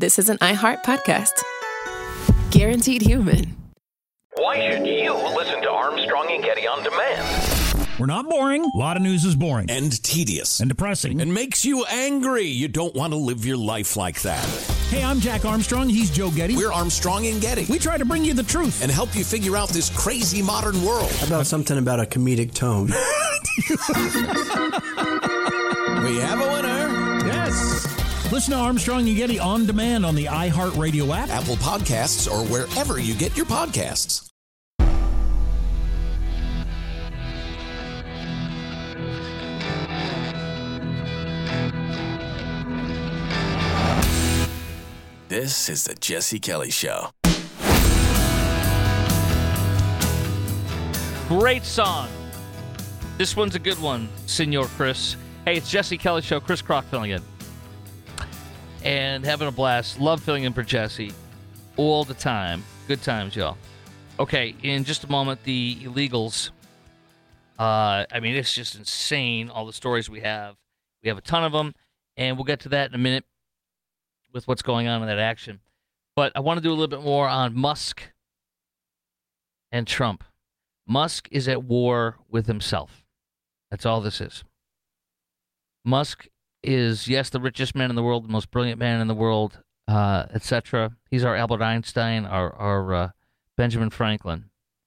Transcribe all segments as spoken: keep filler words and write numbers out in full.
this is an iHeart podcast. Guaranteed human. Why should you listen to Armstrong and Getty on demand? We're not boring. A lot of news is boring. And tedious. And depressing. And makes you angry. You don't want to live your life like that. Hey, I'm Jack Armstrong. He's Joe Getty. We're Armstrong and Getty. We try to bring you the truth. And help you figure out this crazy modern world. How about something about a comedic tone? We have a winner. Yes. Listen to Armstrong and Getty on demand on the iHeartRadio app, Apple Podcasts, or wherever you get your podcasts. This is the Jesse Kelly Show. Great song. This one's a good one, Senor Chris. Hey, it's Jesse Kelly Show. Chris Crock filling in. And having a blast. Love filling in for Jesse. All the time. Good times, y'all. Okay, in just a moment, the illegals. Uh, I mean, it's just insane, all the stories we have. We have a ton of them, and we'll get to that in a minute with what's going on in that action. But I want to do a little bit more on Musk and Trump. Musk is at war with himself. That's all this is. Musk is, yes, the richest man in the world, the most brilliant man in the world, uh, et cetera. He's our Albert Einstein, our, our uh, Benjamin Franklin.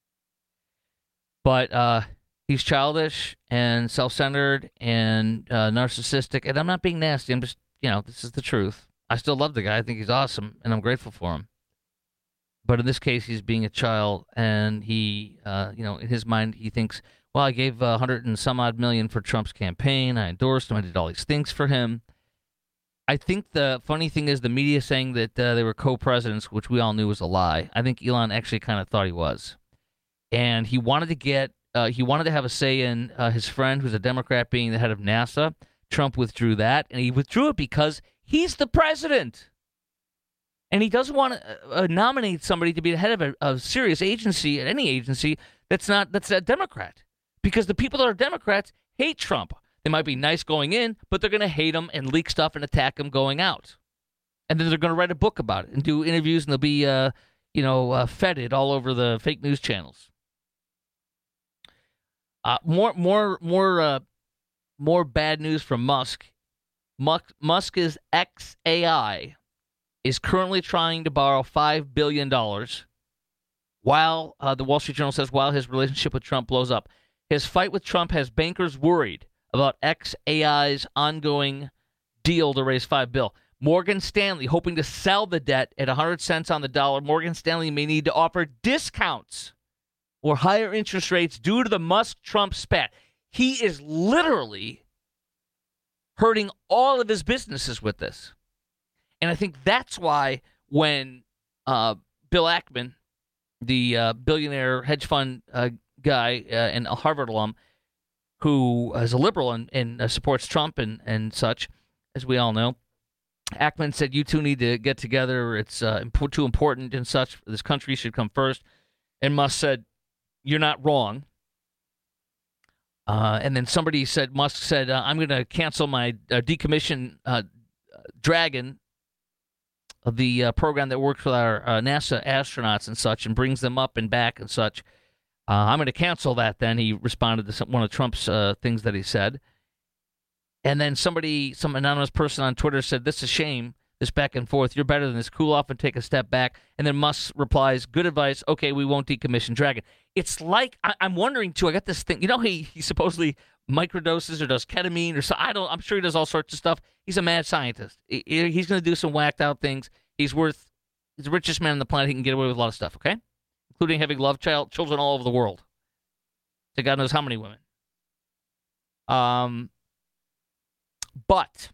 But uh, he's childish and self-centered and uh, narcissistic. And I'm not being nasty. I'm just, you know, this is the truth. I still love the guy. I think he's awesome, and I'm grateful for him. But in this case, he's being a child, and he, uh, you know, in his mind, he thinks, well, I gave a hundred and some odd million for Trump's campaign. I endorsed him. I did all these things for him. I think the funny thing is the media saying that uh, they were co-presidents, which we all knew was a lie. I think Elon actually kind of thought he was. And he wanted to get, uh, he wanted to have a say in uh, his friend, who's a Democrat, being the head of NASA. Trump withdrew that, and he withdrew it because he's the president. And he doesn't want to uh, nominate somebody to be the head of a, a serious agency, at any agency, that's not that's a Democrat. Because the people that are Democrats hate Trump. They might be nice going in, but they're going to hate him and leak stuff and attack him going out. And then they're going to write a book about it and do interviews, and they'll be, uh, you know, uh, feted all over the fake news channels. Uh, more, more, more, uh, more bad news from Musk. Musk Musk's X A I is currently trying to borrow five billion dollars while uh, the Wall Street Journal says while his relationship with Trump blows up. His fight with Trump has bankers worried about X A I's ongoing deal to raise five billion dollars. Morgan Stanley, hoping to sell the debt at one hundred cents on the dollar, Morgan Stanley may need to offer discounts or higher interest rates due to the Musk-Trump spat. He is literally hurting all of his businesses with this. And I think that's why when uh, Bill Ackman, the uh, billionaire hedge fund uh, guy uh, and a Harvard alum who is a liberal and, and uh, supports Trump and, and such, as we all know, Ackman said, you two need to get together. It's uh, imp- too important and such. This country should come first. And Musk said, you're not wrong. Uh, and then somebody said, Musk said, uh, I'm going to cancel my uh, decommission uh, Dragon, the uh, program that works with our uh, NASA astronauts and such and brings them up and back and such. Uh, I'm going to cancel that then. He responded to some, one of Trump's uh, things that he said. And then somebody, some anonymous person on Twitter said, this is a shame, this back and forth. You're better than this. Cool off and take a step back. And then Musk replies, good advice. Okay, we won't decommission Dragon. It's like, I, I'm wondering, too, I got this thing. You know, he, he supposedly microdoses or does ketamine or so. I don't, I'm sure he does all sorts of stuff. He's a mad scientist. He, he's going to do some whacked out things. He's worth, he's the richest man on the planet. He can get away with a lot of stuff, okay? Including having love child children all over the world. To God knows how many women. Um, but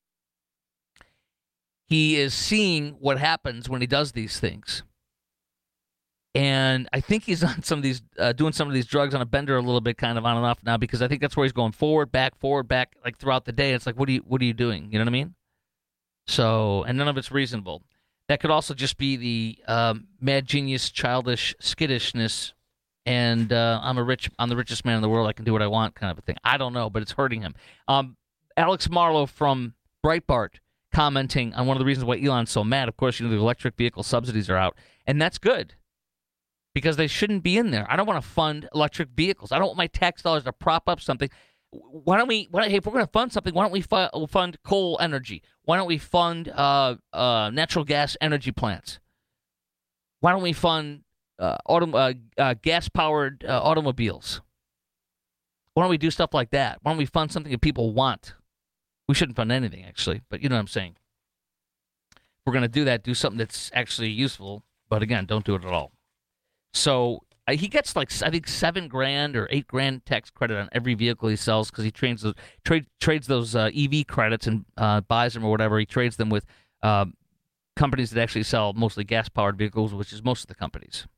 he is seeing what happens when he does these things. And I think he's on some of these, uh, doing some of these drugs on a bender a little bit, kind of on and off now, because I think that's where he's going forward, back, forward, back, like throughout the day. It's like, what are you, what are you doing? You know what I mean? So, and none of it's reasonable. That could also just be the um, mad genius, childish skittishness, and uh, I'm a rich, I'm the richest man in the world. I can do what I want, kind of a thing. I don't know, but it's hurting him. Um, Alex Marlow from Breitbart commenting on one of the reasons why Elon's so mad. Of course, you know, the electric vehicle subsidies are out, and that's good because they shouldn't be in there. I don't want to fund electric vehicles. I don't want my tax dollars to prop up something. Why don't we, why don't, hey, if we're going to fund something, why don't we fu- fund coal energy? Why don't we fund uh, uh, natural gas energy plants? Why don't we fund uh, autom- uh, uh, gas-powered uh, automobiles? Why don't we do stuff like that? Why don't we fund something that people want? We shouldn't fund anything, actually, but you know what I'm saying. If we're going to do that, do something that's actually useful, but again, don't do it at all. So uh, he gets like, I think, seven grand or eight grand tax credit on every vehicle he sells because he trades those, trade, trades those uh, E V credits and uh, buys them or whatever. He trades them with uh, companies that actually sell mostly gas-powered vehicles, which is most of the companies.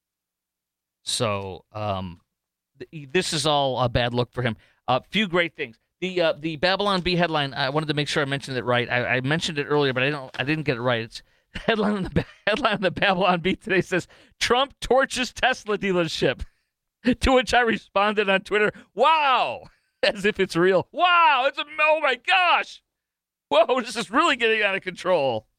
So um, th- this is all a bad look for him. A uh, few great things. The uh, the Babylon Bee headline, I wanted to make sure I mentioned it right. I, I mentioned it earlier, but I don't. I didn't get it right. It's the headline on the headline on the Babylon Bee today says Trump torches Tesla dealership. To which I responded on Twitter, "Wow!" as if it's real. Wow! It's a oh my gosh! Whoa! This is really getting out of control.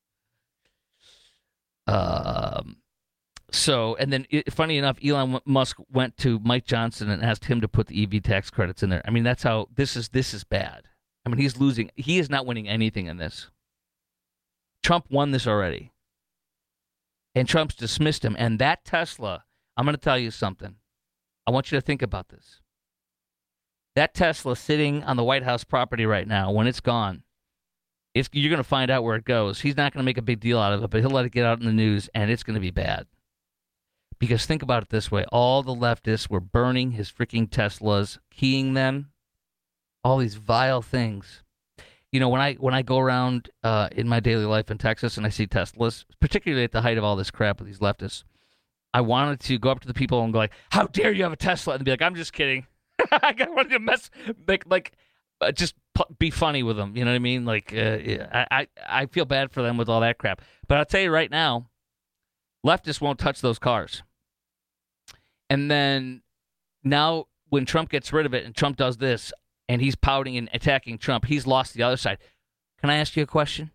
Um. So, and then, it, funny enough, Elon Musk went to Mike Johnson and asked him to put the E V tax credits in there. I mean, that's how this is. This is bad. I mean, he's losing. He is not winning anything in this. Trump won this already, and Trump's dismissed him. And that Tesla, I'm going to tell you something. I want you to think about this. That Tesla sitting on the White House property right now, when it's gone, it's, you're going to find out where it goes. He's not going to make a big deal out of it, but he'll let it get out in the news, and it's going to be bad. Because think about it this way. All the leftists were burning his freaking Teslas, keying them, all these vile things. You know, when I when I go around uh, in my daily life in Texas and I see Teslas, particularly at the height of all this crap with these leftists, I wanted to go up to the people and go like, how dare you have a Tesla? And be like, I'm just kidding. I wanted to mess, like, like uh, just p- be funny with them. You know what I mean? Like, uh, I, I, I feel bad for them with all that crap. But I'll tell you right now, leftists won't touch those cars. And then now when Trump gets rid of it and Trump does this and he's pouting and attacking Trump, he's lost the other side. Can I ask you a question?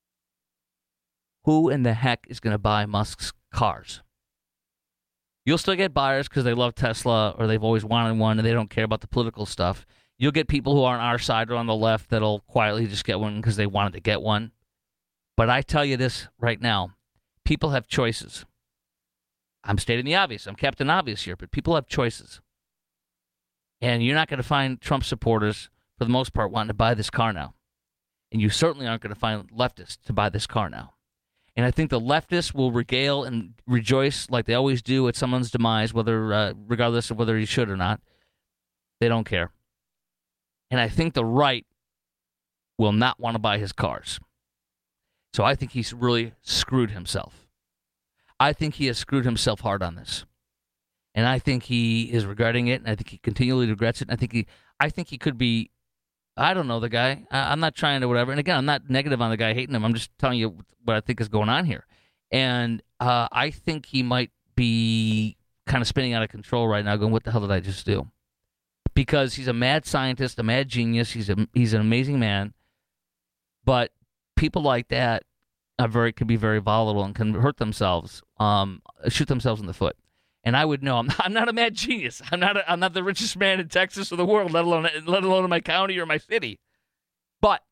Who in the heck is going to buy Musk's cars? You'll still get buyers because they love Tesla or they've always wanted one and they don't care about the political stuff. You'll get people who are on our side or on the left that'll quietly just get one because they wanted to get one. But I tell you this right now, people have choices. I'm stating the obvious. I'm Captain Obvious here, but people have choices. And you're not going to find Trump supporters, for the most part, wanting to buy this car now. And you certainly aren't going to find leftists to buy this car now. And I think the leftists will regale and rejoice like they always do at someone's demise, whether uh, regardless of whether he should or not. They don't care. And I think the right will not want to buy his cars. So I think he's really screwed himself. I think he has screwed himself hard on this. And I think he is regretting it, and I think he continually regrets it. And I think he I think he could be, I don't know the guy. I, I'm not trying to whatever. And again, I'm not negative on the guy hating him. I'm just telling you what I think is going on here. And uh, I think he might be kind of spinning out of control right now, going, what the hell did I just do? Because he's a mad scientist, a mad genius. He's a he's an amazing man. But people like that are very could be very volatile and can hurt themselves, um, shoot themselves in the foot. And I would know I'm not, I'm not a mad genius. I'm not a, I'm not the richest man in Texas or the world, let alone let alone in my county or my city. But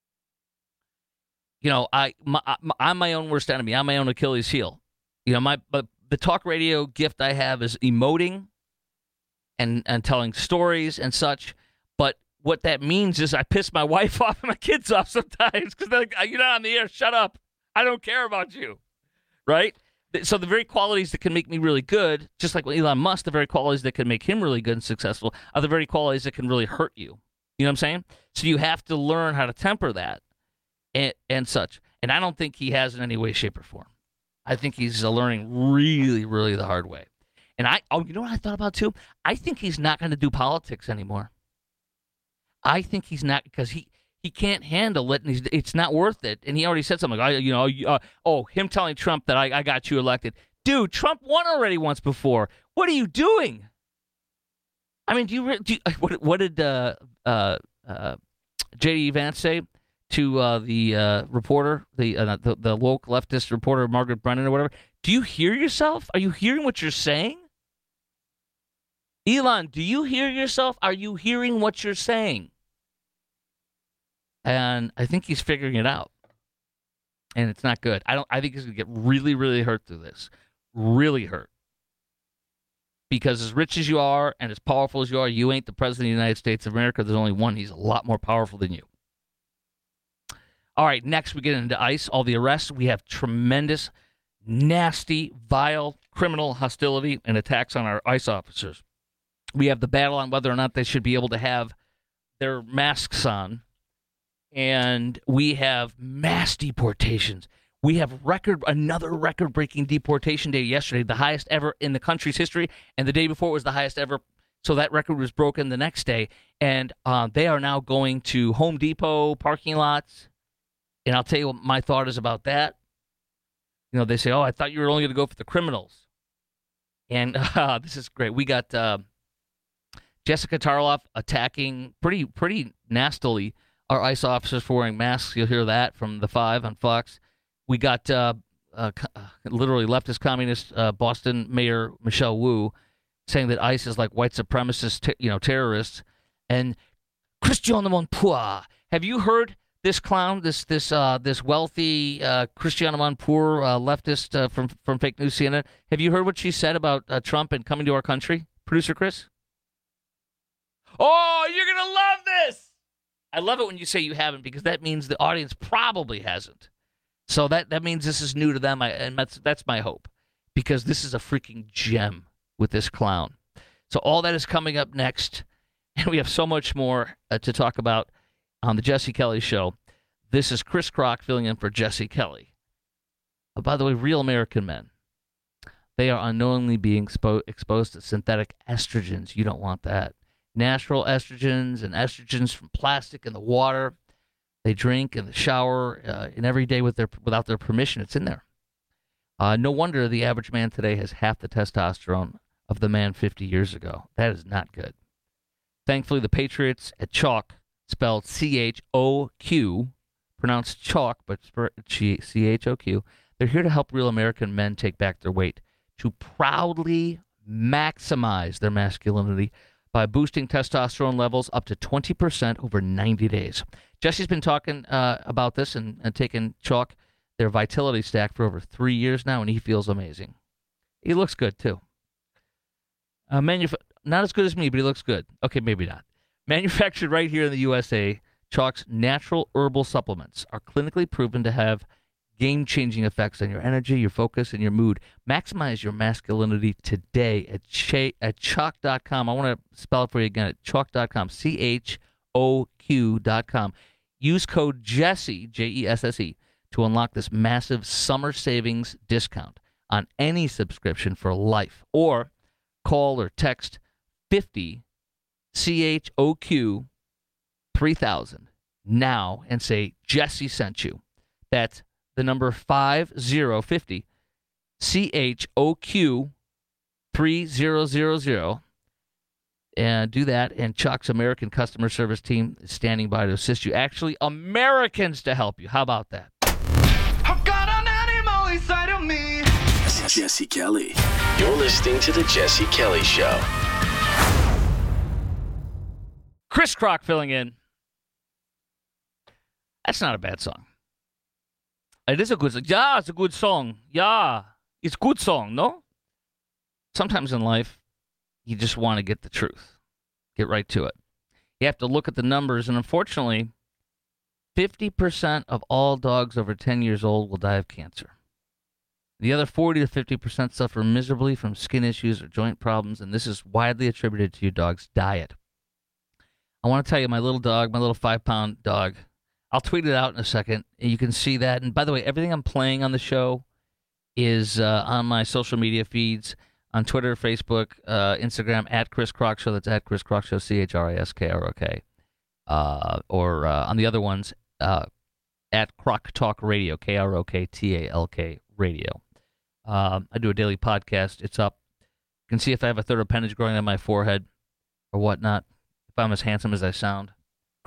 you know, I my, I'm my own worst enemy. I'm my own Achilles heel. You know, my but the talk radio gift I have is emoting and and telling stories and such. But what that means is I piss my wife off and my kids off sometimes because they're like, "You're not on the air. Shut up. I don't care about you." Right? So the very qualities that can make me really good, just like with Elon Musk, the very qualities that can make him really good and successful are the very qualities that can really hurt you. You know what I'm saying? So you have to learn how to temper that and, and such. And I don't think he has in any way, shape, or form. I think he's learning really, really the hard way. And I, oh, you know what I thought about too? I think he's not going to do politics anymore. I think he's not, because he, he can't handle it, and he's, it's not worth it. And he already said something like, you know, uh, oh, him telling Trump that I, I got you elected. Dude, Trump won already once before. What are you doing? I mean, do you, do you what, what did uh, uh, uh, J D. Vance say? to uh, the uh, reporter, the, uh, the the woke leftist reporter Margaret Brennan or whatever. Do you hear yourself? Are you hearing what you're saying? Elon, do you hear yourself? Are you hearing what you're saying? And I think he's figuring it out. And it's not good. I don't. I think he's going to get really, really hurt through this. Really hurt. Because as rich as you are and as powerful as you are, you ain't the president of the United States of America. There's only one. He's a lot more powerful than you. All right, next we get into ICE, all the arrests. We have tremendous, nasty, vile, criminal hostility and attacks on our ICE officers. We have the battle on whether or not they should be able to have their masks on. And we have mass deportations. We have record another record-breaking deportation day yesterday, the highest ever in the country's history, and the day before was the highest ever. So that record was broken the next day, and uh, they are now going to Home Depot parking lots. And I'll tell you what my thought is about that. You know, they say, "Oh, I thought you were only going to go for the criminals," and uh, this is great. We got uh, Jessica Tarloff attacking pretty pretty nastily our ICE officers for wearing masks. You'll hear that from the Five on Fox. We got uh, uh, literally leftist communist uh, Boston Mayor Michelle Wu saying that ICE is like white supremacist, t- you know, terrorists. And Christian Amanpour, have you heard this clown, this this uh, this wealthy uh, Christian Amanpour uh, leftist uh, from from Fake News C N N? Have you heard what she said about uh, Trump and coming to our country, producer Chris? Oh, you're gonna love this! I love it when you say you haven't, because that means the audience probably hasn't. So that, that means this is new to them, I, and that's that's my hope, because this is a freaking gem with this clown. So all that is coming up next, and we have so much more uh, to talk about on the Jesse Kelly Show. This is Chris Kroc filling in for Jesse Kelly. Uh, by the way, real American men, they are unknowingly being expo- exposed to synthetic estrogens. You don't want that. Natural estrogens and estrogens from plastic in the water they drink in the shower uh, and every day with their without their permission. It's in there. Uh, no wonder the average man today has half the testosterone of the man fifty years ago. That is not good. Thankfully, the Patriots at Chalk, spelled C H O Q, pronounced chalk, but C H O Q, they're here to help real American men take back their weight, to proudly maximize their masculinity by boosting testosterone levels up to twenty percent over ninety days. Jesse's been talking uh, about this and, and taking Chalk, their Vitality Stack, for over three years now, and he feels amazing. He looks good, too. Uh, manuf- not as good as me, but he looks good. Okay, maybe not. Manufactured right here in the U S A, Chalk's natural herbal supplements are clinically proven to have game-changing effects on your energy, your focus, and your mood. Maximize your masculinity today at ch- at chalk dot com. I want to spell it for you again at chalk dot com, C H O Q dot com. Use code Jesse, J E S S E, to unlock this massive summer savings discount on any subscription for life. Or call or text fifty C H O Q three thousand now and say Jesse sent you. That's the number five zero fifty C H O Q three thousand. And do that, and Chuck's American customer service team is standing by to assist you. Actually, Americans to help you. How about that? I've got an animal inside of me. Jesse Kelly. You're listening to The Jesse Kelly Show. Chris Kroc filling in. That's not a bad song. It is a good song. Yeah, it's a good song. Yeah, it's a good song, no? Sometimes in life, you just want to get the truth. Get right to it. You have to look at the numbers, and unfortunately, fifty percent of all dogs over ten years old will die of cancer. The other forty to fifty percent suffer miserably from skin issues or joint problems, and this is widely attributed to your dog's diet. I want to tell you, my little dog, my little five-pound dog, I'll tweet it out in a second, and you can see that. And by the way, everything I'm playing on the show is uh, on my social media feeds, on Twitter, Facebook, uh, Instagram, at Chris Kroc Show. That's at Chris Kroc Show, C H R I S K R O K. Uh, or uh, on the other ones, uh, at Kroc Talk Radio, K R O K T A L K Radio. Um, I do a daily podcast. It's up. You can see if I have a third appendage growing on my forehead or whatnot, if I'm as handsome as I sound.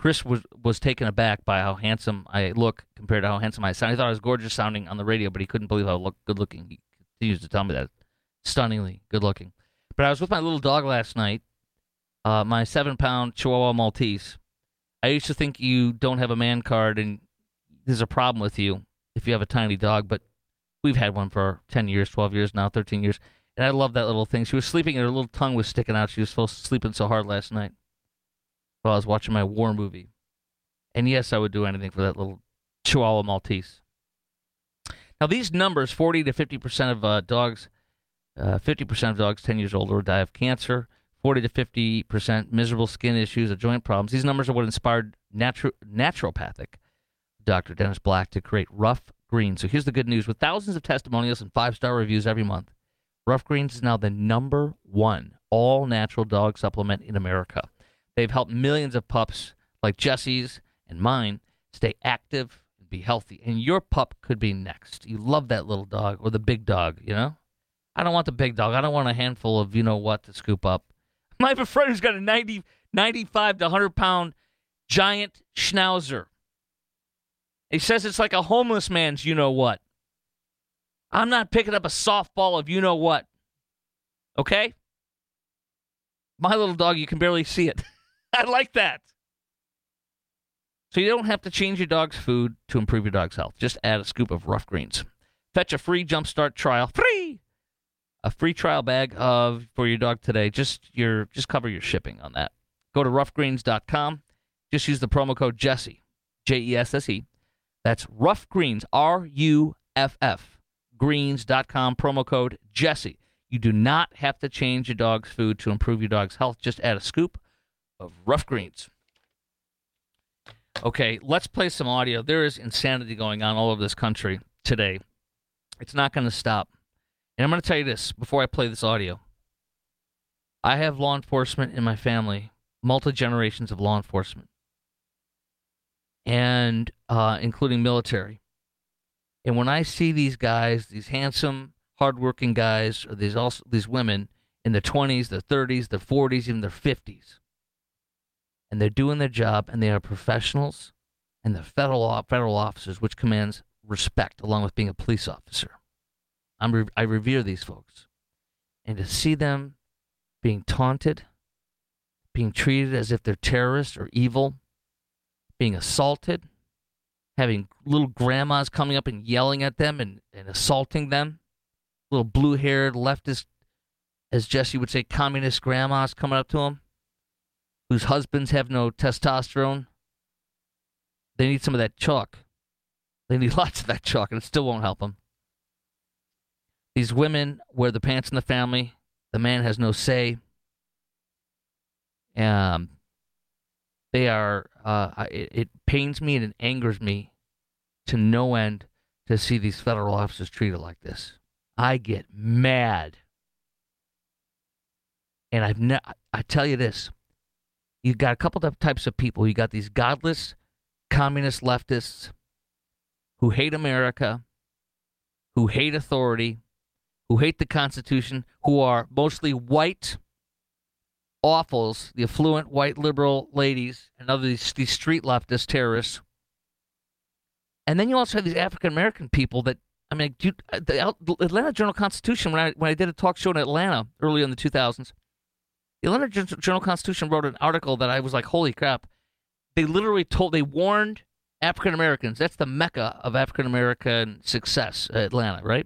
Chris was was taken aback by how handsome I look compared to how handsome I sound. He thought I was gorgeous sounding on the radio, but he couldn't believe how look, good looking. He continues to tell me that. Stunningly good looking. But I was with my little dog last night, uh, my seven-pound Chihuahua Maltese. I used to think you don't have a man card and there's a problem with you if you have a tiny dog, but we've had one for ten years, twelve years now, thirteen years. And I love that little thing. She was sleeping and her little tongue was sticking out. She was so, sleeping so hard last night while I was watching my war movie. And yes, I would do anything for that little Chihuahua Maltese. Now, these numbers, forty to fifty percent of uh, dogs, uh, fifty percent of dogs ten years old or die of cancer, forty to fifty percent miserable skin issues or joint problems. These numbers are what inspired natu- naturopathic Doctor Dennis Black to create Rough Greens. So here's the good news. With thousands of testimonials and five-star reviews every month, Rough Greens is now the number one all-natural dog supplement in America. They've helped millions of pups like Jesse's and mine stay active and be healthy. And your pup could be next. You love that little dog or the big dog, you know? I don't want the big dog. I don't want a handful of you-know-what to scoop up. I have a friend who's got a ninety, ninety-five to one hundred pound giant schnauzer. He says it's like a homeless man's you-know-what. I'm not picking up a softball of you-know-what. Okay? My little dog, you can barely see it. I like that. So you don't have to change your dog's food to improve your dog's health. Just add a scoop of Rough Greens. Fetch a free Jumpstart trial. Free! A free trial bag of for your dog today. Just your just cover your shipping on that. Go to rough greens dot com. Just use the promo code Jesse. J E S S E. That's Rough Greens, R U F F. greens dot com, promo code Jesse. You do not have to change your dog's food to improve your dog's health. Just add a scoop of Rough Greens. Okay, let's play some audio. There is insanity going on all over this country today. It's not going to stop. And I'm going to tell you this before I play this audio. I have law enforcement in my family, multi-generations of law enforcement, and uh, including military. And when I see these guys, these handsome, hardworking guys, or these also these women in their twenties, their thirties, their forties, even their fifties, and they're doing their job, and they are professionals, and they're federal federal officers, which commands respect, along with being a police officer. I'm re- I revere these folks, and to see them being taunted, being treated as if they're terrorists or evil, being assaulted, having little grandmas coming up and yelling at them and, and assaulting them, little blue-haired leftist, as Jesse would say, communist grandmas coming up to them, whose husbands have no testosterone. They need some of that chalk. They need lots of that chalk, and it still won't help them. These women wear the pants in the family. The man has no say. Um, they are, uh, it, it pains me and it angers me to no end to see these federal officers treated like this. I get mad. And I've ne- I tell you this, you've got a couple of types of people. You got these godless communist leftists who hate America, who hate authority, who hate the Constitution, who are mostly white awfuls, the affluent white liberal ladies, and other these, these street leftist terrorists. And then you also have these African American people that, I mean, dude, the Atlanta Journal-Constitution, when I when I did a talk show in Atlanta early in the two thousands, the Atlanta Journal-Constitution wrote an article that I was like, holy crap. They literally told, they warned African Americans. That's the mecca of African American success, Atlanta, right?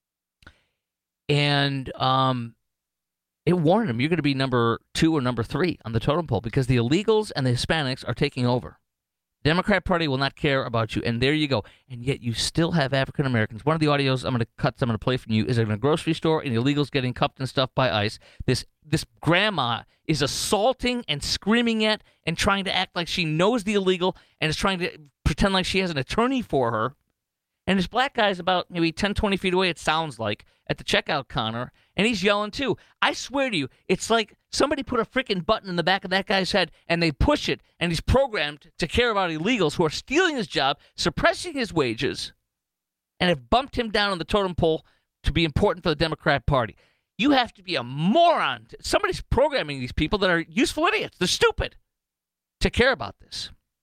And um, it warned them, you're going to be number two or number three on the totem pole because the illegals and the Hispanics are taking over. The Democrat Party will not care about you, and there you go. And yet you still have African Americans. One of the audios I'm going to cut, I'm going to play from you, is in a grocery store, and the illegals getting cuffed and stuff by ICE. This this grandma is assaulting and screaming at and trying to act like she knows the illegal and is trying to pretend like she has an attorney for her. And this black guy's about maybe ten, twenty feet away, it sounds like, at the checkout counter, and he's yelling too. I swear to you, it's like somebody put a freaking button in the back of that guy's head, and they push it, and he's programmed to care about illegals who are stealing his job, suppressing his wages, and have bumped him down on the totem pole to be important for the Democrat Party. You have to be a moron. Somebody's programming these people that are useful idiots. They're stupid to care about this.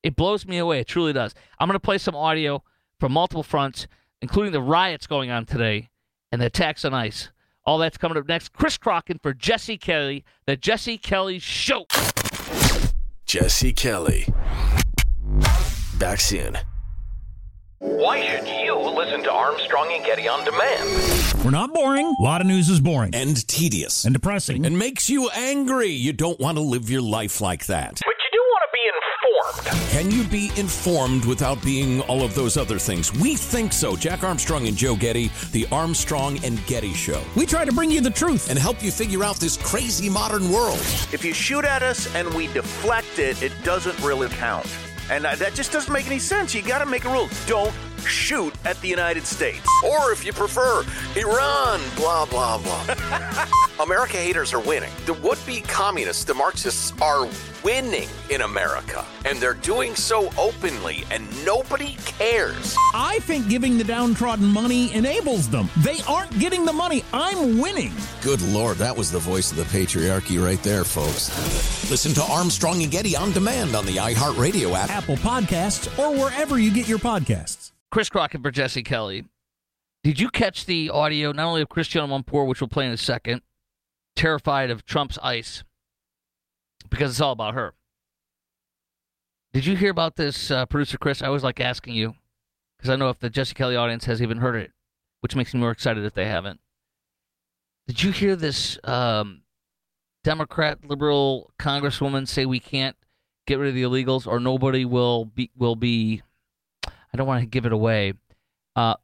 It blows me away. It truly does. I'm going to play some audio from multiple fronts, including the riots going on today and the attacks on ICE. All that's coming up next. Chris Crocken for Jesse Kelly, the Jesse Kelly Show. Jesse Kelly. Back soon. Why should you listen to Armstrong and Getty on demand? We're not boring. A lot of news is boring And tedious. and depressing. And makes you angry. You don't want to live your life like that. But you do want to be informed. Can you be informed without being all of those other things? We think so. Jack Armstrong and Joe Getty, the Armstrong and Getty Show. We try to bring you the truth. And help you figure out this crazy modern world. If you shoot at us and we deflect it, it doesn't really count. And uh, that just doesn't make any sense. You got to make a rule. Don't shoot at the United States. Or if you prefer, Iran, blah, blah, blah. America haters are winning. The would-be communists, the Marxists, are winning in America. And they're doing so openly, and nobody cares. I think giving the downtrodden money enables them. They aren't getting the money. I'm winning. Good Lord, that was the voice of the patriarchy right there, folks. Listen to Armstrong and Getty on demand on the iHeartRadio app, Apple Podcasts, or wherever you get your podcasts. Chris Crocken for Jesse Kelly. Did you catch the audio, not only of Christiane Amanpour, which we'll play in a second, terrified of Trump's ICE, because it's all about her. Did you hear about this, uh, Producer Chris? I always like asking you, because I know if the Jesse Kelly audience has even heard it, which makes me more excited if they haven't. Did you hear this um, Democrat liberal congresswoman say we can't get rid of the illegals or nobody will be will be... I don't want to give it away. Uh,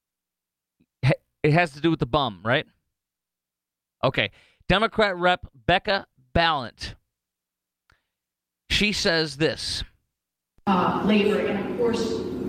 it has to do with the bum, right? Okay. Democrat Rep Becca Balint. She says this. Uh, labor, and of course,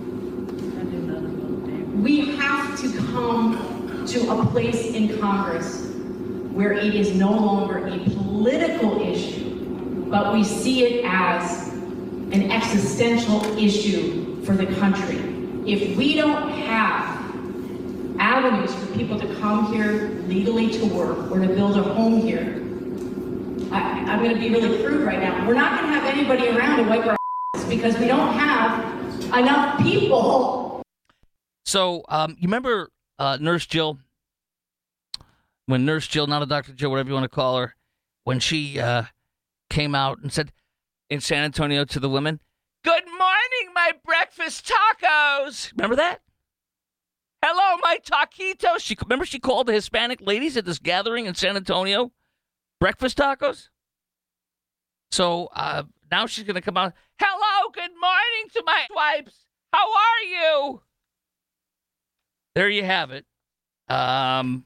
we have to come to a place in Congress where it is no longer a political issue, but we see it as an existential issue for the country. If we don't have avenues for people to come here legally to work or to build a home here, I, I'm going to be really crude right now. We're not going to have anybody around to wipe our asses because we don't have enough people. So, um, you remember uh, Nurse Jill? When Nurse Jill, not a Doctor Jill, whatever you want to call her, when she uh, came out and said in San Antonio to the women, "Good morning, my breakfast tacos." Remember that? Hello, my taquitos. She remember she called the Hispanic ladies at this gathering in San Antonio breakfast tacos. So uh, now she's going to come out. Hello, good morning to my wipes. How are you? There you have it. Um,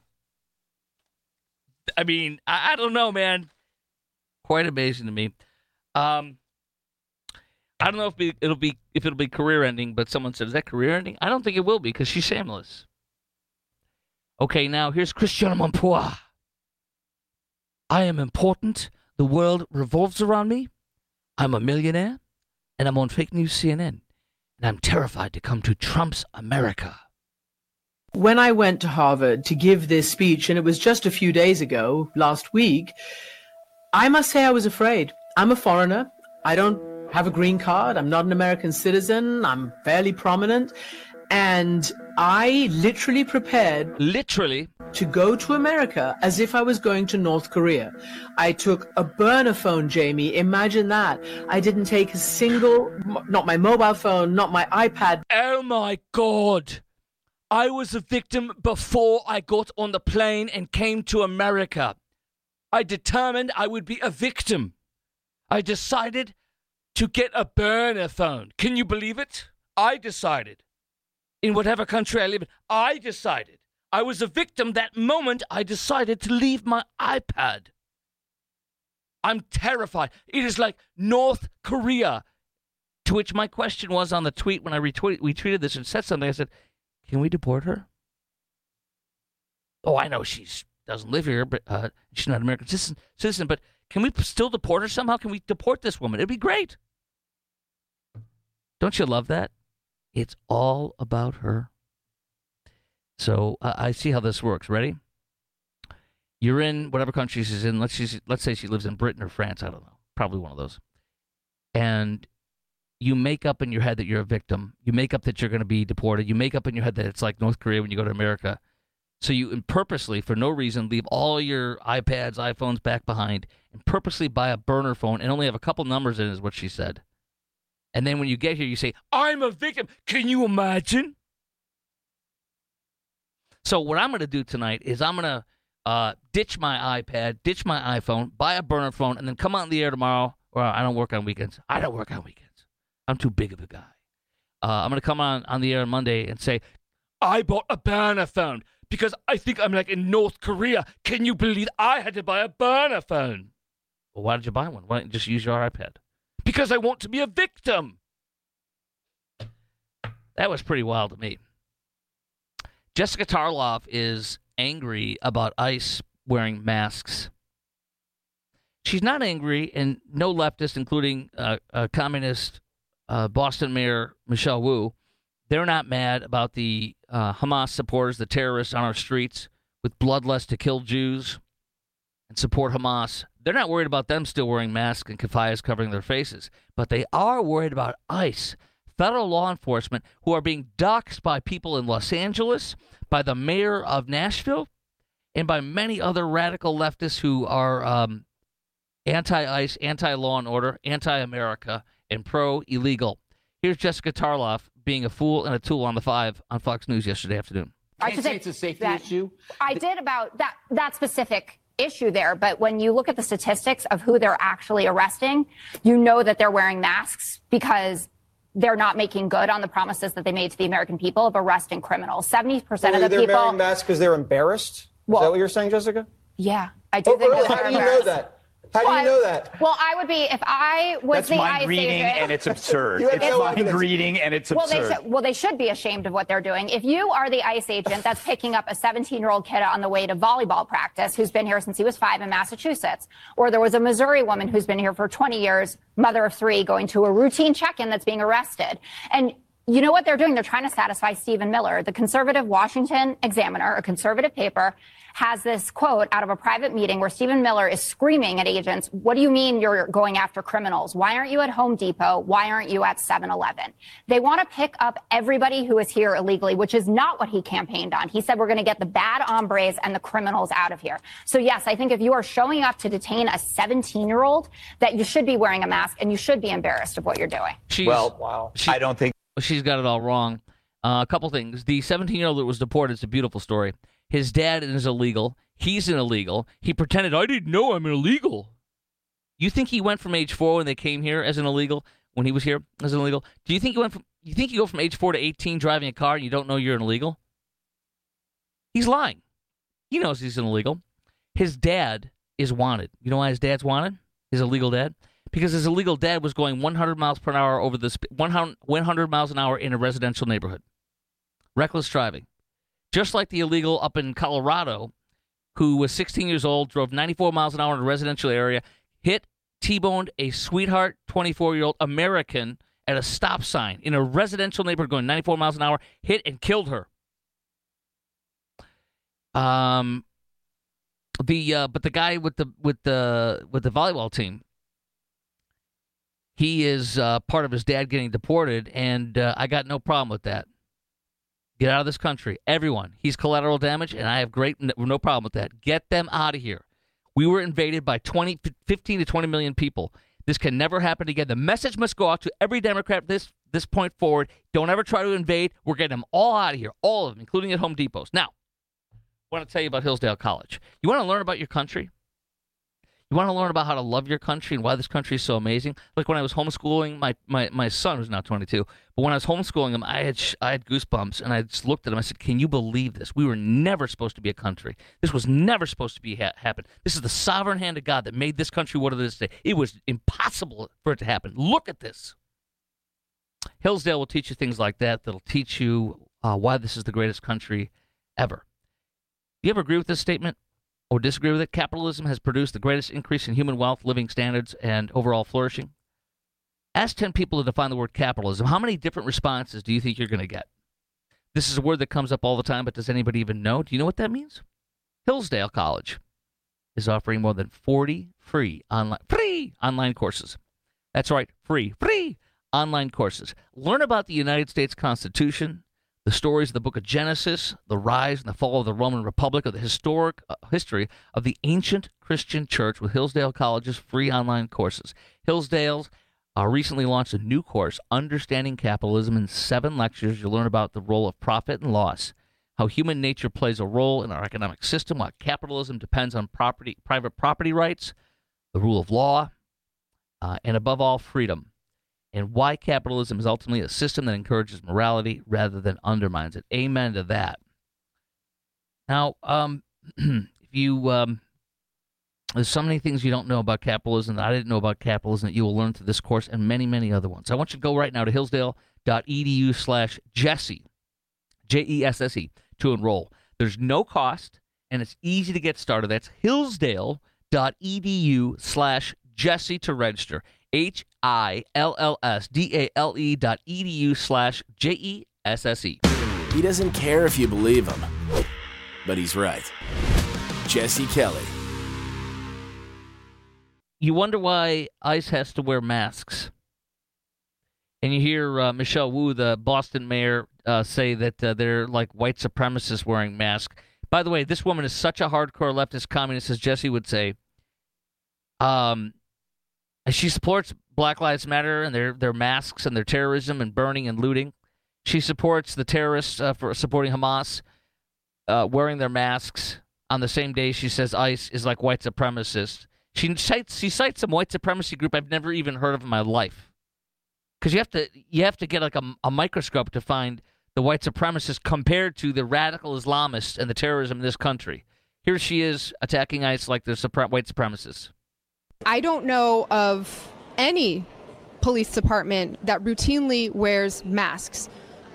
I mean, I, I don't know, man. Quite amazing to me. Um. I don't know if be, it'll be if it'll be career ending, but someone said, "Is that career ending?" I don't think it will be because she's shameless. Okay, now here's Christiane Amanpour. I am important. The world revolves around me. I'm a millionaire, and I'm on fake news C N N, and I'm terrified to come to Trump's America. When I went to Harvard to give this speech, and it was just a few days ago, last week, I must say I was afraid. I'm a foreigner. I don't have a green card. I'm not an American citizen. I'm fairly prominent. And I literally prepared literally to go to America as if I was going to North Korea. I took a burner phone, Jamie. Imagine that. I didn't take a single, not my mobile phone, not my iPad. Oh my God. I was a victim before I got on the plane and came to America. I determined I would be a victim. I decided to get a burner phone. Can you believe it? I decided. In whatever country I live in, I decided. I was a victim that moment I decided to leave my iPad. I'm terrified. It is like North Korea. To which my question was on the tweet when I retweeted, retweeted this and said something. I said, can we deport her? Oh, I know she doesn't live here, but uh, she's not an American citizen, citizen, but can we still deport her somehow? Can we deport this woman? It'd be great. Don't you love that? It's all about her. So uh, I see how this works. Ready? You're in whatever country she's in. Let's she's, let's say she lives in Britain or France. I don't know. Probably one of those. And you make up in your head that you're a victim. You make up that you're going to be deported. You make up in your head that it's like North Korea when you go to America. So you purposely, for no reason, leave all your iPads, iPhones back behind and purposely buy a burner phone and only have a couple numbers in it, is what she said. And then when you get here, you say, I'm a victim. Can you imagine? So what I'm going to do tonight is I'm going to uh, ditch my iPad, ditch my iPhone, buy a burner phone, and then come on the air tomorrow. Or I don't work on weekends. I don't work on weekends. I'm too big of a guy. Uh, I'm going to come on, on the air on Monday and say, I bought a burner phone because I think I'm like in North Korea. Can you believe I had to buy a burner phone? Well, why did you buy one? Why don't you just use your iPad? Because I want to be a victim. That was pretty wild to me. Jessica Tarloff is angry about ICE wearing masks. She's not angry, and no leftist, including uh, uh, communist uh, Boston Mayor Michelle Wu, they're not mad about the uh, Hamas supporters, the terrorists on our streets with bloodlust to kill Jews and support Hamas. They're not worried about them still wearing masks and keffiyehs covering their faces, but they are worried about ICE, federal law enforcement, who are being doxxed by people in Los Angeles, by the mayor of Nashville, and by many other radical leftists who are um, anti-ICE, anti-law and order, anti-America, and pro-illegal. Here's Jessica Tarloff being a fool and a tool on the Five on Fox News yesterday afternoon. I should say it's a safety issue. I did about that that specific issue there, but when you look at the statistics of who they're actually arresting, you know that they're wearing masks because they're not making good on the promises that they made to the American people of arresting criminals. seventy percent well, of the they're people... They're wearing masks because they're embarrassed? Well, Is that what you're saying, Jessica? Yeah, I do oh, think really? that How they're do you embarrassed. know that? How well, do you know that? Well, I would be, if I was That's the mind ICE reading, agent... and it's absurd. It's It's mind reading, and it's well, absurd. they should, well, they should be ashamed of what they're doing. If you are the ICE agent that's picking up a seventeen-year-old kid on the way to volleyball practice who's been here since he was five in Massachusetts, or there was a Missouri woman who's been here for twenty years, mother of three, going to a routine check-in that's being arrested, and you know what they're doing? They're trying to satisfy Stephen Miller. The conservative Washington Examiner, a conservative paper, has this quote out of a private meeting where Stephen Miller is screaming at agents, what do you mean you're going after criminals? Why aren't you at Home Depot? Why aren't you at seven eleven? They want to pick up everybody who is here illegally, which is not what he campaigned on. He said we're going to get the bad hombres and the criminals out of here. So, yes, I think if you are showing up to detain a seventeen-year-old, that you should be wearing a mask and you should be embarrassed of what you're doing. She's, well, wow. She, I don't think... She's got it all wrong. Uh, a couple things. The seventeen-year-old that was deported is a beautiful story. His dad is illegal. He's an illegal. He pretended, I didn't know I'm an illegal. You think he went from age four when they came here as an illegal, when he was here as an illegal? Do you think he went from, you think you go from age four to eighteen driving a car and you don't know you're an illegal? He's lying. He knows he's an illegal. His dad is wanted. You know why his dad's wanted? His illegal dad? Because his illegal dad was going one hundred miles per hour over the sp- one hundred miles an hour in a residential neighborhood. Reckless driving. Just like the illegal up in Colorado, who was sixteen years old, drove ninety-four miles an hour in a residential area, hit, T-boned a sweetheart twenty-four-year-old American at a stop sign in a residential neighborhood going ninety-four miles an hour, hit and killed her. Um, the uh, but the guy with the with the with the volleyball team, he is uh, part of his dad getting deported, and uh, I got no problem with that. Get out of this country. Everyone. He's collateral damage, and I have great no problem with that. Get them out of here. We were invaded by twenty, fifteen to twenty million people. This can never happen again. The message must go out to every Democrat this this point forward. Don't ever try to invade. We're getting them all out of here, all of them, including at Home Depots. Now, I want to tell you about Hillsdale College. You want to learn about your country? You want to learn about how to love your country and why this country is so amazing? Like when I was homeschooling my, my, my son, who's now twenty-two, but when I was homeschooling him, I had sh- I had goosebumps, and I just looked at him. I said, can you believe this? We were never supposed to be a country. This was never supposed to be ha- happen. This is the sovereign hand of God that made this country what it is today. It was impossible for it to happen. Look at this. Hillsdale will teach you things like that that'll teach you uh, why this is the greatest country ever. Do you ever agree with this statement? Or disagree with it? Capitalism has produced the greatest increase in human wealth, living standards, and overall flourishing. Ask ten people to define the word capitalism. How many different responses do you think you're going to get? This is a word that comes up all the time, but does anybody even know? Do you know what that means? Hillsdale College is offering more than forty free online free online courses. That's right, free, free online courses. Learn about the United States Constitution, the stories of the book of Genesis, the rise and the fall of the Roman Republic, or the historic uh, history of the ancient Christian church with Hillsdale College's free online courses. Hillsdale's uh, recently launched a new course, Understanding Capitalism. In seven lectures, you'll learn about the role of profit and loss, how human nature plays a role in our economic system, why capitalism depends on property, private property rights, the rule of law, uh, and above all, freedom, and why capitalism is ultimately a system that encourages morality rather than undermines it. Amen to that. Now, um, if you um, there's so many things you don't know about capitalism that I didn't know about capitalism that you will learn through this course and many, many other ones. I want you to go right now to hillsdale.edu slash Jesse, J E S S E, to enroll. There's no cost, and it's easy to get started. That's hillsdale.edu slash Jesse to register. H I L L S D A L E dot edu slash J E S S E. He doesn't care if you believe him, but he's right. Jesse Kelly. You wonder why ICE has to wear masks. And you hear uh, Michelle Wu, the Boston mayor, uh, say that uh, they're like white supremacists wearing masks. By the way, this woman is such a hardcore leftist communist, as Jesse would say. Um... She supports Black Lives Matter and their, their masks and their terrorism and burning and looting. She supports the terrorists uh, for supporting Hamas, uh, wearing their masks on the same day she says ICE is like white supremacists. She cites she cites some white supremacy group I've never even heard of in my life. Because you have to you have to get like a, a microscope to find the white supremacists compared to the radical Islamists and the terrorism in this country. Here she is attacking ICE like they're supre- white supremacists. I don't know of any police department that routinely wears masks.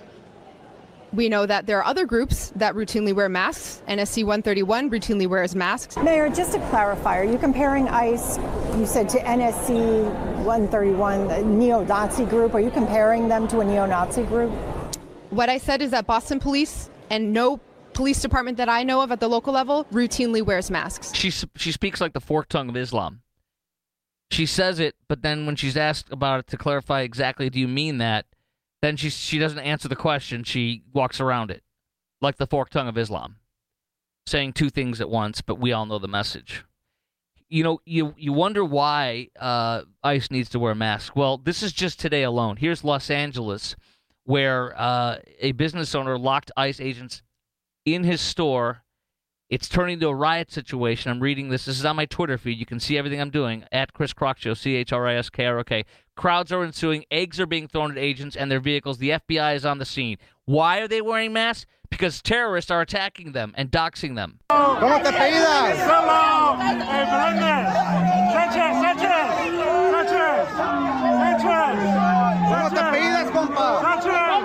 We know that there are other groups that routinely wear masks. N S C one thirty-one routinely wears masks. Mayor, just to clarify, are you comparing ICE, you said, to N S C one thirty-one, a neo-Nazi group? Are you comparing them to a neo-Nazi group? What I said is that Boston Police and no police department that I know of at the local level routinely wears masks. She, she speaks like the forked tongue of Islam. She says it, but then when she's asked about it to clarify exactly, do you mean that, then she she doesn't answer the question. She walks around it, like the forked tongue of Islam, saying two things at once, but we all know the message. You know, you, you wonder why uh, ICE needs to wear masks. Well, this is just today alone. Here's Los Angeles, where uh, a business owner locked ICE agents in his store. It's turning into a riot situation. I'm reading this. This is on my Twitter feed. You can see everything I'm doing, at Chris Crock Show, C H R I S K R O K. Crowds are ensuing. Eggs are being thrown at agents and their vehicles. The F B I is on the scene. Why are they wearing masks? Because terrorists are attacking them and doxing them. ¿Cómo te apellidas? Solo. Fernández. Sánchez. Sánchez. Sánchez. Sánchez. ¿Cómo te apellidas, compa? Sánchez.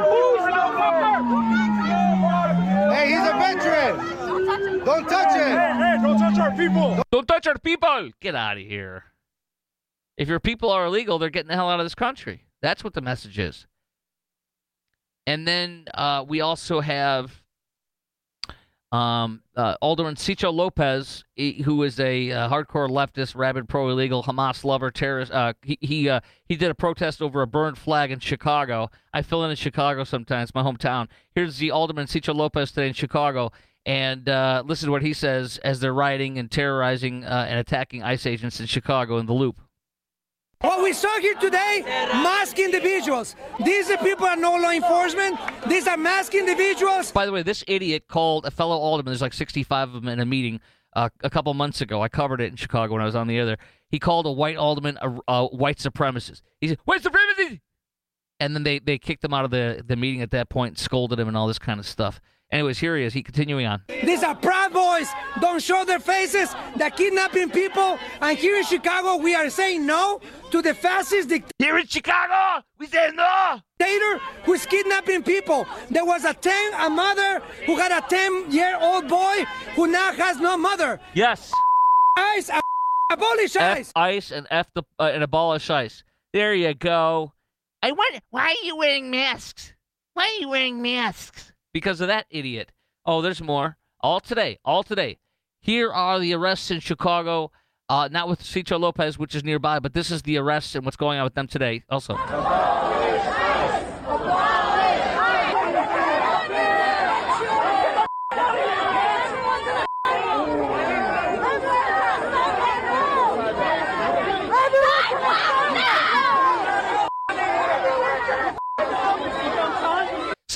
Hey, he's a veteran. Don't touch it! Hey, hey, don't touch our people! Don't touch our people! Get out of here. If your people are illegal, they're getting the hell out of this country. That's what the message is. And then uh, we also have um, uh, Alderman Cicho Lopez, he, who is a uh, hardcore leftist, rabid pro-illegal Hamas lover, terrorist. Uh, he he, uh, he did a protest over a burned flag in Chicago. I fill in in Chicago sometimes, my hometown. Here's the Alderman Cicho Lopez today in Chicago. And uh, listen to what he says as they're rioting and terrorizing uh, and attacking ICE agents in Chicago in the Loop. What we saw here today, masked individuals. These are people are no law enforcement. These are masked individuals. By the way, this idiot called a fellow alderman, there's like sixty-five of them in a meeting uh, a couple months ago. I covered it in Chicago when I was on the air there. He called a white alderman a, a white supremacist. He said, white supremacist! And then they, they kicked him out of the, the meeting at that point, scolded him and all this kind of stuff. Anyways, here he is. He continuing on. These are Proud Boys. Don't show their faces. They're kidnapping people. And here in Chicago, we are saying no to the fascist dictator. Here in Chicago, we say no. Dictator who's kidnapping people. There was a ten, a mother who had a ten-year-old boy who now has no mother. Yes. ICE, abolish ICE. F ICE and F the uh, and abolish ICE. There you go. I wonder, why are you wearing masks? Why are you wearing masks? Because of that idiot. Oh, there's more. All today. All today. Here are the arrests in Chicago. Uh, not with Cicho Lopez, which is nearby, but this is the arrests and what's going on with them today also.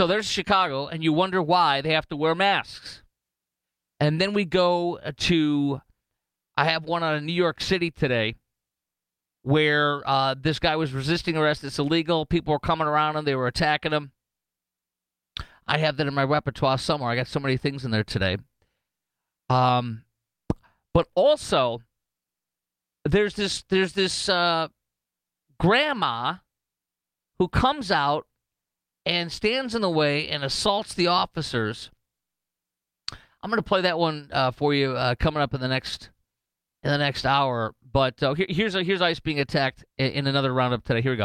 So there's Chicago, and you wonder why they have to wear masks. And then we go to, I have one out of New York City today, where uh, this guy was resisting arrest. It's illegal. People were coming around him. They were attacking him. I have that in my repertoire somewhere. I got so many things in there today. Um, but also, there's this there's this uh, grandma who comes out and stands in the way and assaults the officers. I'm going to play that one uh, for you uh, coming up in the next in the next hour. But uh, here, here's a, here's ICE being attacked in, in another roundup today. Here we go.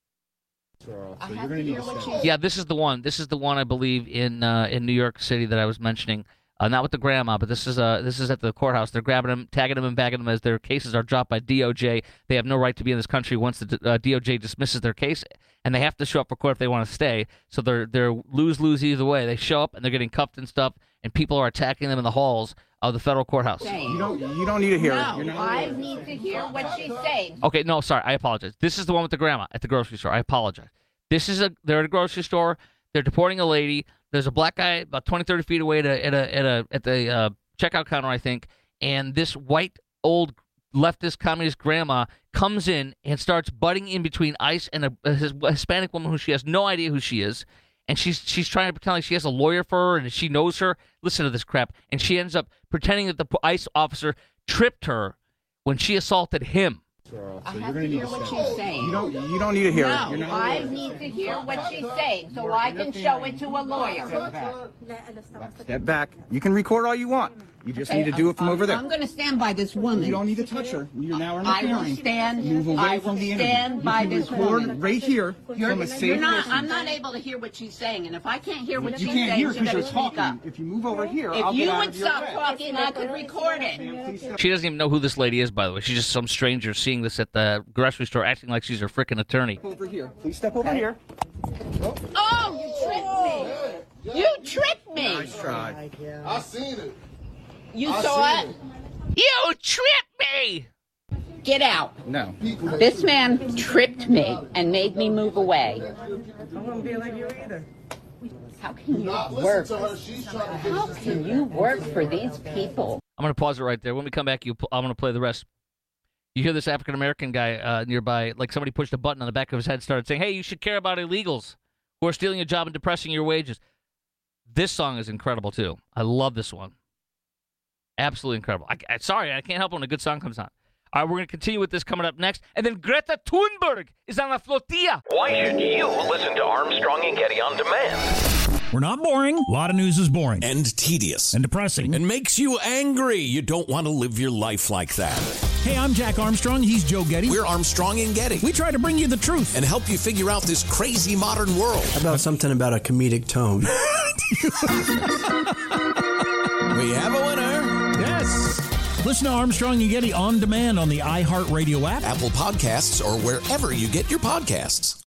So you're gonna need to Yeah, this is the one. This is the one I believe in uh, in New York City that I was mentioning. Uh, not with the grandma, but this is uh this is at the courthouse. They're grabbing them, tagging them, and bagging them as their cases are dropped by D O J. They have no right to be in this country once the uh, D O J dismisses their case, and they have to show up for court if they want to stay. So they're they're lose lose either way. They show up and they're getting cuffed and stuff, and people are attacking them in the halls of the federal courthouse. You don't you don't need to hear it. No, You're not I need to hear what she's saying. Okay, no, sorry, I apologize. This is the one with the grandma at the grocery store. I apologize. This is a they're at a grocery store. They're deporting a lady. There's a black guy about twenty, thirty feet away at a, at a, at a, at the uh, checkout counter, I think. And this white, old, leftist, communist grandma comes in and starts butting in between ICE and a, a Hispanic woman who she has no idea who she is. And she's she's trying to pretend like she has a lawyer for her and she knows her. Listen to this crap. And she ends up pretending that the ICE officer tripped her when she assaulted him. So I you're have gonna to need hear to what stop. she's saying. You don't you don't need to hear no, it. You're not I need to hear what she's saying so I can show it to a lawyer. Step back. You can record all you want. You just Okay, need to do it from I'm, over there. I'm going to stand by this woman. You don't need to touch her. You're now I interfering. will stand. Move away I from will the interview. stand by you can this record woman. right here You're, from a safe you're not. distance. I'm not able to hear what she's saying, and if I can't hear what You she's can't saying, hear she because better you're speak up. talking. If you move over here, If I'll you get out would of your stop way. talking, I could record it. She doesn't even know who this lady is, by the way. She's just some stranger seeing this at the grocery store, acting like she's her frickin' attorney. Over here. Please step over here. Oh, you tricked me! You tricked me! Nice try. I seen it. You I saw seen it? You tripped me! Get out. No. This man tripped me and made me move away. I won't be like you either. How can you Not work? listen to her. She's trying to How can you work for these people? I'm going to pause it right there. When we come back, you, I'm going to play the rest. You hear this African-American guy uh, nearby, like somebody pushed a button on the back of his head, started saying, hey, you should care about illegals who are stealing your job and depressing your wages. This song is incredible, too. I love this one. Absolutely incredible. I, I, sorry, I can't help when a good song comes on. All right, we're going to continue with this coming up next. And then Greta Thunberg is on La Flotilla. Why should you listen to Armstrong and Getty on demand? We're not boring. A lot of news is boring. And tedious. And depressing. And makes you angry. You don't want to live your life like that. Hey, I'm Jack Armstrong. He's Joe Getty. We're Armstrong and Getty. We try to bring you the truth. And help you figure out this crazy modern world. How about something about a comedic tone? We have a winner. Yes. Listen to Armstrong and Getty on demand on the iHeartRadio app, Apple Podcasts, or wherever you get your podcasts.